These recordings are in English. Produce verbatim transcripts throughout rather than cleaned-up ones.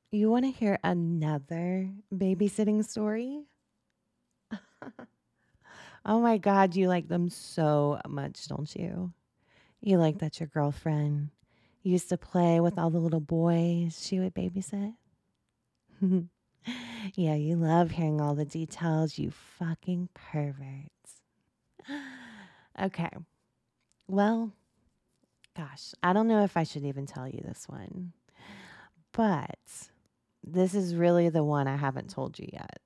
You want to hear another babysitting story? Oh my God, you like them so much, don't you? You like that your girlfriend used to play with all the little boys she would babysit? Yeah, you love hearing all the details, you fucking perverts. Okay, well, gosh, I don't know if I should even tell you this one, but this is really the one I haven't told you yet.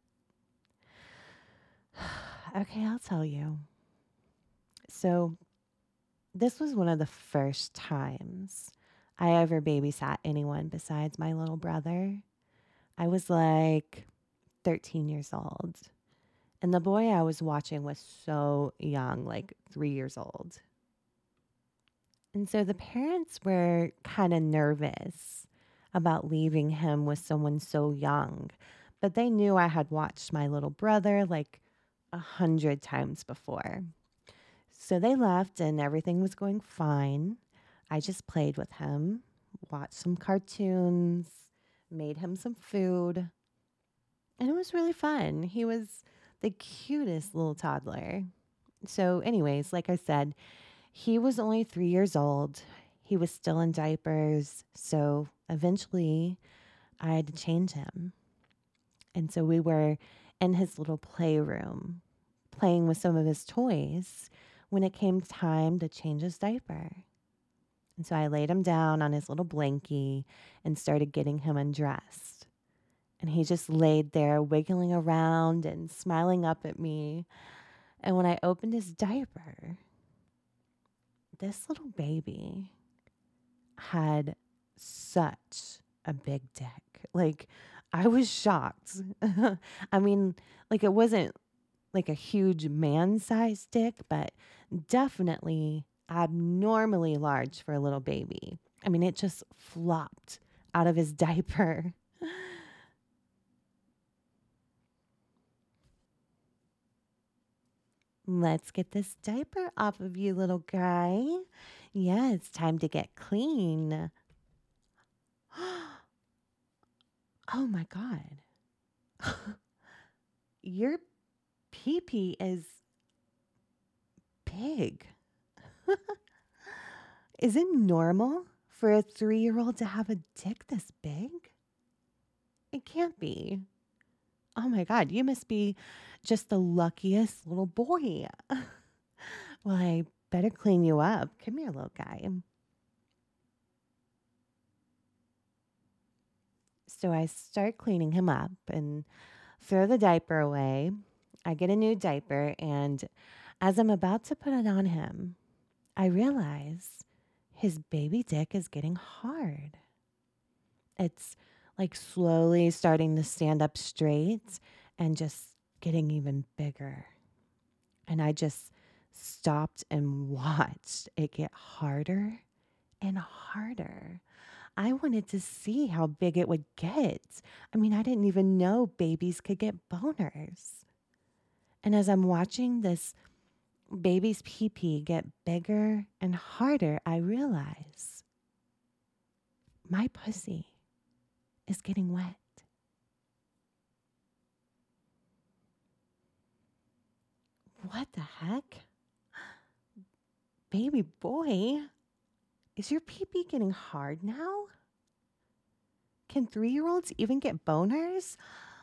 Okay, I'll tell you. So, this was one of the first times I ever babysat anyone besides my little brother. I was like thirteen years old, and the boy I was watching was so young, like three years old. And so the parents were kind of nervous about leaving him with someone so young, but they knew I had watched my little brother like a hundred times before. So they left and everything was going fine. I just played with him, watched some cartoons, made him some food, and it was really fun. He was the cutest little toddler. So, anyways, like I said, he was only three years old. He was still in diapers. So, eventually, I had to change him. And so, we were in his little playroom playing with some of his toys when it came time to change his diaper. And so I laid him down on his little blankie and started getting him undressed. And he just laid there wiggling around and smiling up at me. And when I opened his diaper, this little baby had such a big dick. Like, I was shocked. I mean, like, it wasn't like a huge man sized dick, but definitely abnormally large for a little baby. I mean, it just flopped out of his diaper. Let's get this diaper off of you, little guy. Yeah, it's time to get clean. Oh my God. Your pee pee is big. Is it normal for a three year old to have a dick this big? It can't be. Oh my God, you must be just the luckiest little boy. Well, I better clean you up. Come here, little guy. So I start cleaning him up and throw the diaper away. I get a new diaper, and as I'm about to put it on him, I realize his baby dick is getting hard. It's like slowly starting to stand up straight and just getting even bigger. And I just stopped and watched it get harder and harder. I wanted to see how big it would get. I mean, I didn't even know babies could get boners. And as I'm watching this baby's pee pee get bigger and harder, I realize my pussy is getting wet. What the heck? Baby boy, is your pee pee getting hard now? Can three year olds even get boners?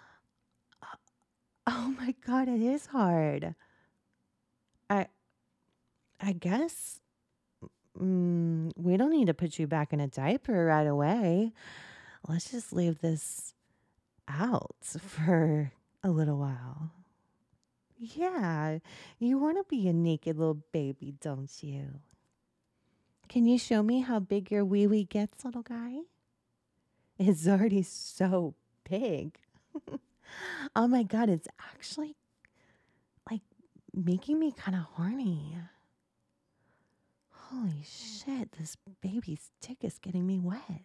Oh my God, it is hard. I I guess mm, we don't need to put you back in a diaper right away. Let's just leave this out for a little while. Yeah, you want to be a naked little baby, don't you? Can you show me how big your wee wee gets, little guy? It's already so big. Oh my God, it's actually like making me kind of horny. Holy shit, this baby's dick is getting me wet.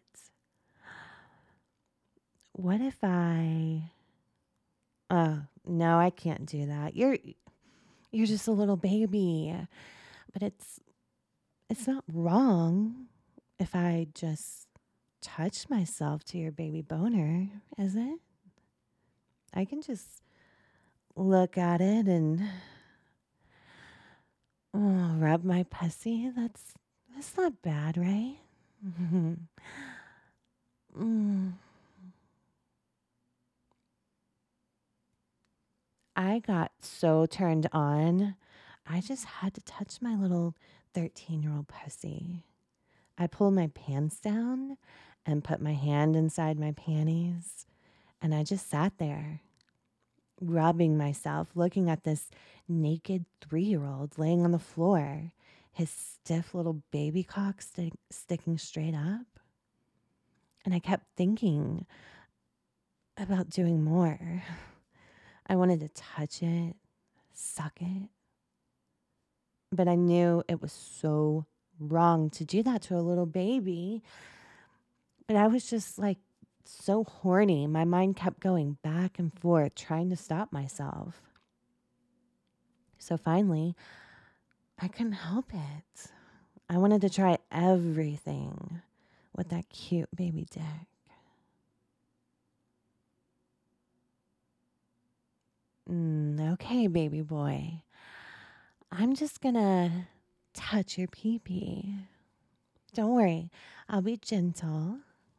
What if I Oh, no, I can't do that. You're you're just a little baby. But it's it's not wrong if I just touch myself to your baby boner, is it? I can just look at it and oh, rub my pussy. That's that's not bad, right? mm. I got so turned on. I just had to touch my little thirteen year old pussy. I pulled my pants down and put my hand inside my panties. And I just sat there, rubbing myself, looking at this naked three year old laying on the floor, his stiff little baby cock stick, sticking straight up. And I kept thinking about doing more. I wanted to touch it, suck it. But I knew it was so wrong to do that to a little baby. But I was just like so horny. My mind kept going back and forth, trying to stop myself. So finally, I couldn't help it. I wanted to try everything with that cute baby dick. Mm, okay, baby boy. I'm just gonna touch your pee-pee. Don't worry, I'll be gentle.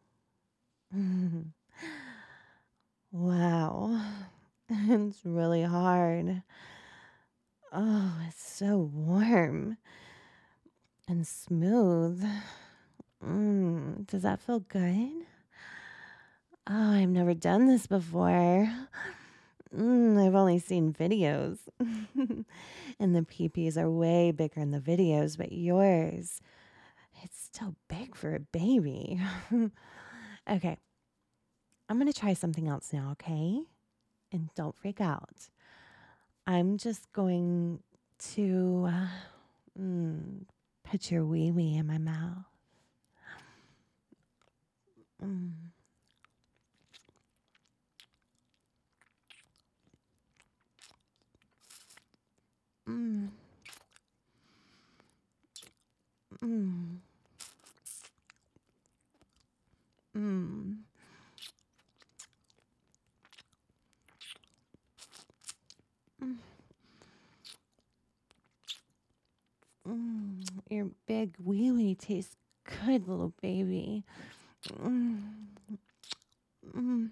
Wow, it's really hard. Oh, it's so warm and smooth. Mm, does that feel good? Oh, I've never done this before. Mm, I've only seen videos. And the peepees are way bigger in the videos, but yours, it's still big for a baby. Okay, I'm going to try something else now, okay? And don't freak out. I'm just going to uh, mm, put your wee wee in my mouth. Mm. Mm. Mm. Mm. Mm. Mm. Your big wee wee tastes good, little baby. Mm. Mm.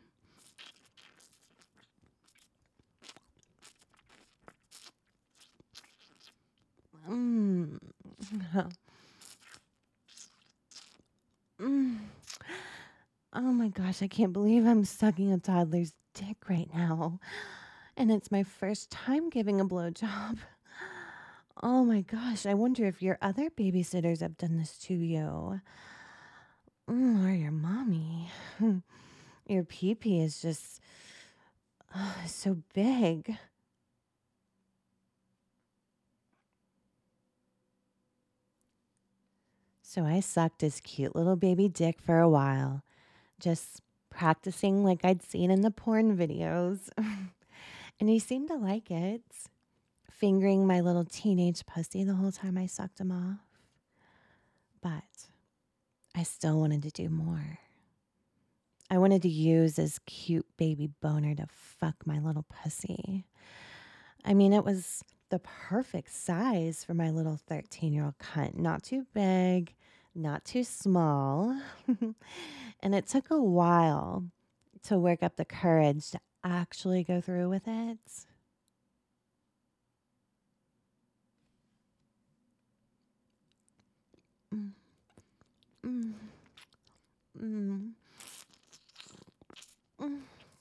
Mm. Mm. Oh my gosh, I can't believe I'm sucking a toddler's dick right now. And it's my first time giving a blowjob. Oh my gosh, I wonder if your other babysitters have done this to you. Mm, or your mommy. Your pee-pee is just oh, so big. So I sucked his cute little baby dick for a while, just practicing like I'd seen in the porn videos. And he seemed to like it, fingering my little teenage pussy the whole time I sucked him off. But I still wanted to do more. I wanted to use his cute baby boner to fuck my little pussy. I mean, it was the perfect size for my little thirteen year old cunt. Not too big, not too small. And it took a while to work up the courage to actually go through with it. Mm, mm, mm, mm,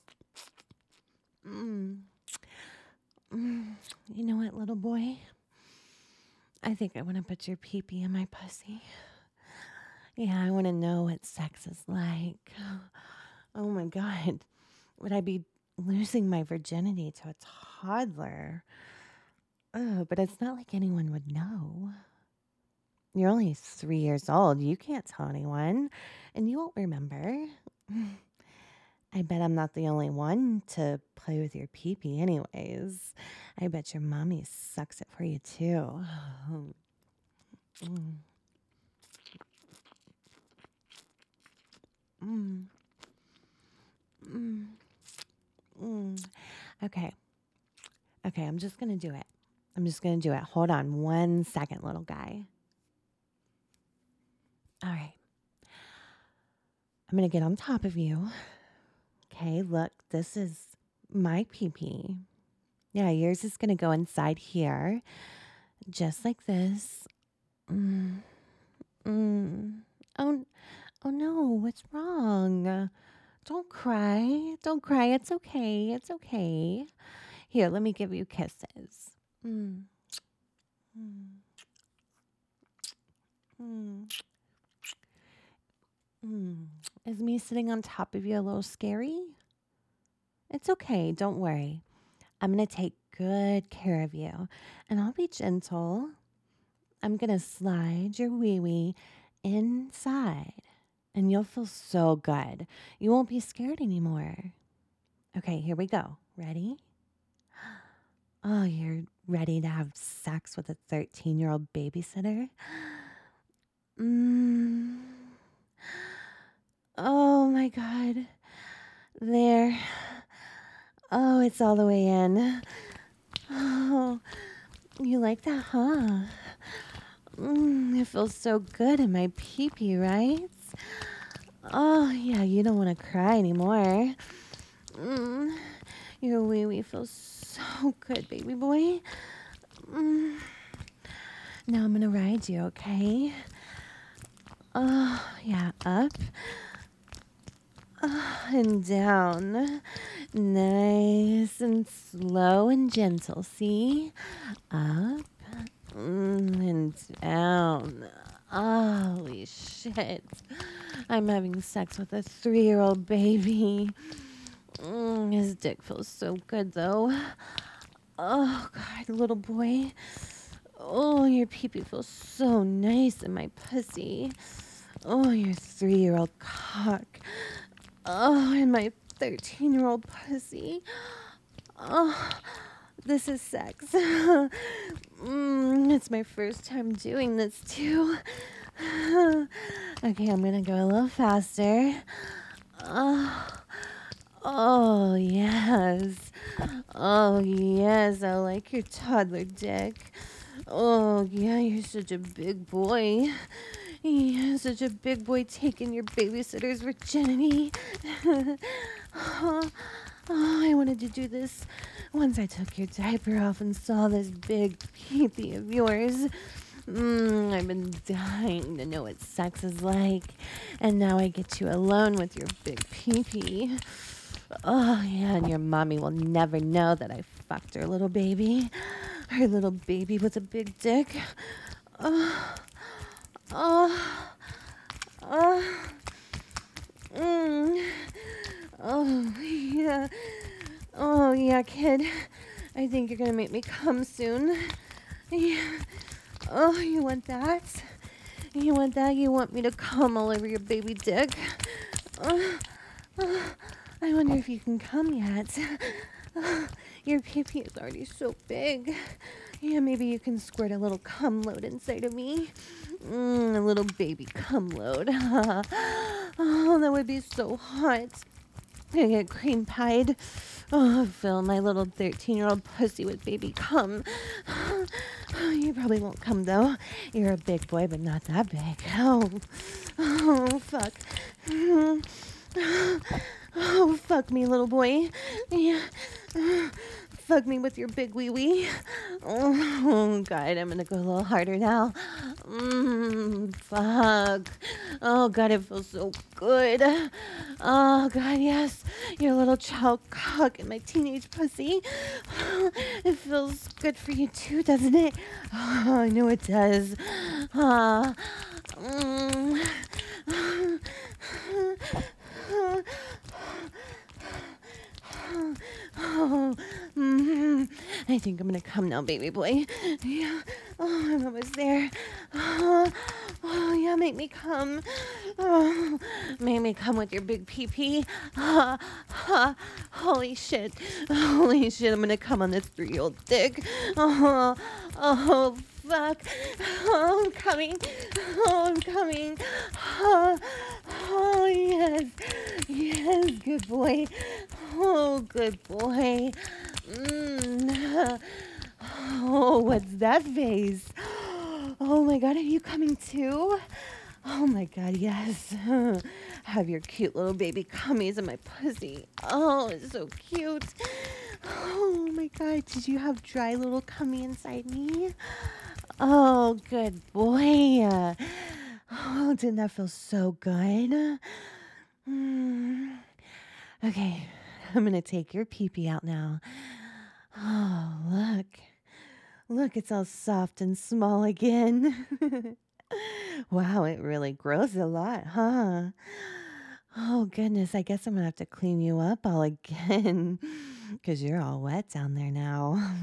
mm, mm. You know what, little boy? I think I want to put your pee-pee in my pussy. Yeah, I want to know what sex is like. Oh my God. Would I be losing my virginity to a toddler? Oh, but it's not like anyone would know. You're only three years old. You can't tell anyone, and you won't remember. I bet I'm not the only one to play with your pee-pee anyways. I bet your mommy sucks it for you too. Mm. Mm, mm, mm. Okay. Okay, I'm just going to do it. I'm just going to do it. Hold on one second, little guy. All right. I'm going to get on top of you. Okay, look, this is my pee-pee. Yeah, yours is going to go inside here, just like this. Mm, mm. Oh, oh no, what's wrong? Don't cry. Don't cry. It's okay. It's okay. Here, let me give you kisses. Mm, mm, mm, mm. Is me sitting on top of you a little scary? It's okay. Don't worry. I'm going to take good care of you, and I'll be gentle. I'm going to slide your wee wee inside, and you'll feel so good. You won't be scared anymore. Okay, here we go. Ready? Oh, you're ready to have sex with a thirteen-year-old babysitter? Mm. Oh, my God. There. Oh, it's all the way in. Oh, you like that, huh? Mm, it feels so good in my pee-pee, right? Oh, yeah, you don't want to cry anymore. Mm, your wee-wee feels so good, baby boy. Mm. Now I'm going to ride you, okay? Oh, yeah, up. Oh, and down. Nice and slow and gentle, see? Up mm, and down. Holy shit. I'm having sex with a three-year-old baby. Mm, his dick feels so good, though. Oh, God, little boy. Oh, your pee-pee feels so nice in my pussy. Oh, your three-year-old cock. Oh, and my thirteen-year-old pussy. Oh, this is sex. mm, it's my first time doing this, too. Okay, I'm going to go a little faster. Oh, oh, yes. Oh, yes, I like your toddler dick. Oh, yeah, you're such a big boy. You're such a big boy taking your babysitter's virginity. oh, oh, I wanted to do this once I took your diaper off and saw this big pee-pee of yours. Mm, I've been dying to know what sex is like. And now I get you alone with your big pee-pee. Oh, yeah, and your mommy will never know that I fucked her little baby. Her little baby with a big dick. Oh, oh, oh, mm, oh, yeah. Oh, yeah, kid. I think you're gonna make me come soon. Yeah. Oh, you want that? You want that? You want me to come all over your baby dick? Oh, oh, I wonder if you can come yet. Oh, your pee-pee is already so big. Yeah, maybe you can squirt a little cum load inside of me. Mm, a little baby cum load. Oh, that would be so hot. I get cream pied. Oh, fill my little thirteen-year-old pussy with baby cum. You probably won't come, though. You're a big boy, but not that big. Oh, oh fuck. Oh, fuck me, little boy. Yeah. Fuck me with your big wee wee. Oh, God, I'm gonna go a little harder now. Mmm, fuck. Oh, God, it feels so good. Oh, God, yes. Your little child cock in my teenage pussy. It feels good for you too, doesn't it? Oh, I know it does. Ah. Mm. Oh, mm, I think I'm gonna come now, baby boy. Yeah. Oh, I'm almost there. Oh, oh, yeah, make me come. Oh, make me come with your big pee-pee. Ah, ah, holy shit. Holy shit, I'm gonna come on this three-year-old dick. Oh, oh, fuck. Oh, I'm coming. Oh, I'm coming. Oh, oh yeah. yes. Yes, good boy. Oh, good boy. Mm. Oh, what's that face? Oh my God, are you coming too? Oh my God, yes. Have your cute little baby cummies in my pussy. Oh, it's so cute. Oh my God, did you have dry little cummy inside me? Oh, good boy. Oh, didn't that feel so good? Mm. Okay, I'm gonna take your pee-pee out now. Oh, look. Look, it's all soft and small again. Wow, it really grows a lot, huh? Oh, goodness, I guess I'm gonna have to clean you up all again because you're all wet down there now.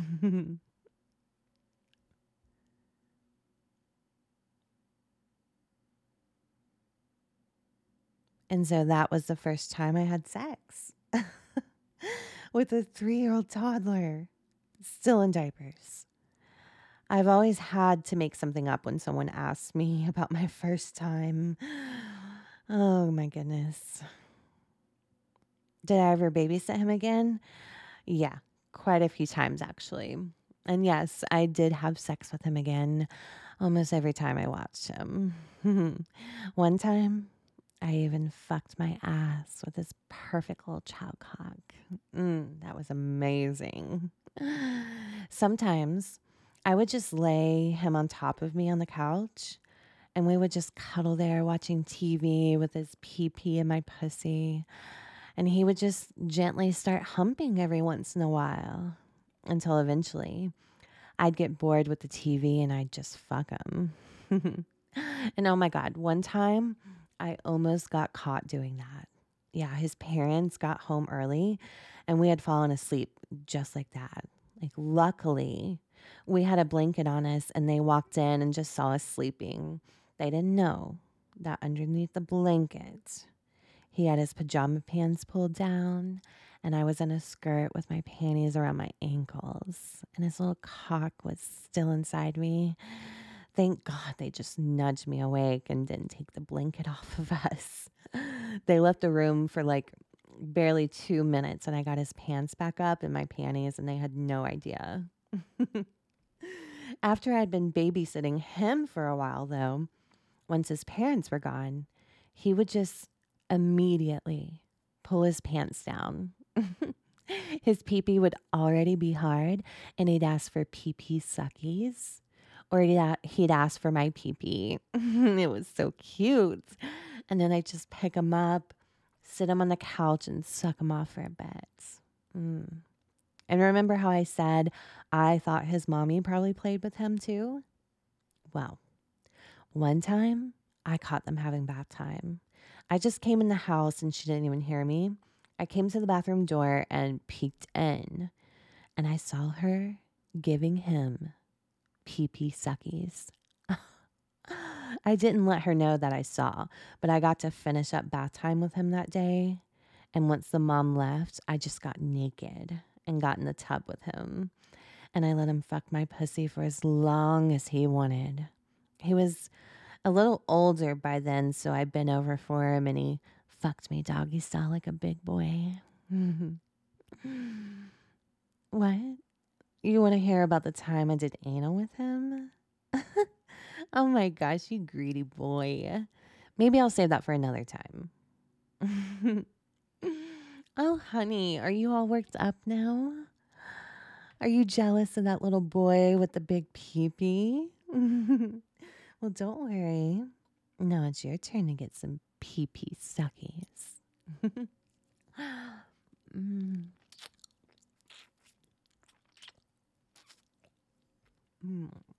And so that was the first time I had sex with a three year old toddler, still in diapers. I've always had to make something up when someone asks me about my first time. Oh my goodness. Did I ever babysit him again? Yeah, quite a few times actually. And yes, I did have sex with him again almost every time I watched him. One time, I even fucked my ass with his perfect little chow cock. Mm, that was amazing. Sometimes I would just lay him on top of me on the couch and we would just cuddle there watching T V with his pee pee in my pussy. And he would just gently start humping every once in a while until eventually I'd get bored with the T V and I'd just fuck him. And oh my God, one time I almost got caught doing that. Yeah, his parents got home early and we had fallen asleep just like that. Like, luckily, we had a blanket on us and they walked in and just saw us sleeping. They didn't know that underneath the blanket, he had his pajama pants pulled down, and I was in a skirt with my panties around my ankles, and his little cock was still inside me. Thank God they just nudged me awake and didn't take the blanket off of us. They left the room for like barely two minutes, and I got his pants back up and my panties, and they had no idea. After I'd been babysitting him for a while, though, once his parents were gone, he would just immediately pull his pants down. His pee-pee would already be hard, and he'd ask for pee-pee suckies, or he'd, a- he'd ask for my pee-pee. It was so cute. And then I'd just pick him up, sit him on the couch, and suck him off for a bit. Mm. And remember how I said I thought his mommy probably played with him too? Well, one time, I caught them having bath time. I just came in the house and she didn't even hear me. I came to the bathroom door and peeked in, and I saw her giving him pee pee suckies. I didn't let her know that I saw, but I got to finish up bath time with him that day. And once the mom left, I just got naked and got in the tub with him. And I let him fuck my pussy for as long as he wanted. He was a little older by then, so I bent over for him and he fucked me doggy style like a big boy. What? You want to hear about the time I did anal with him? Oh my gosh, you greedy boy. Maybe I'll save that for another time. Oh, honey, are you all worked up now? Are you jealous of that little boy with the big pee-pee? Well, don't worry. Now it's your turn to get some pee-pee suckies. Mm. Mm.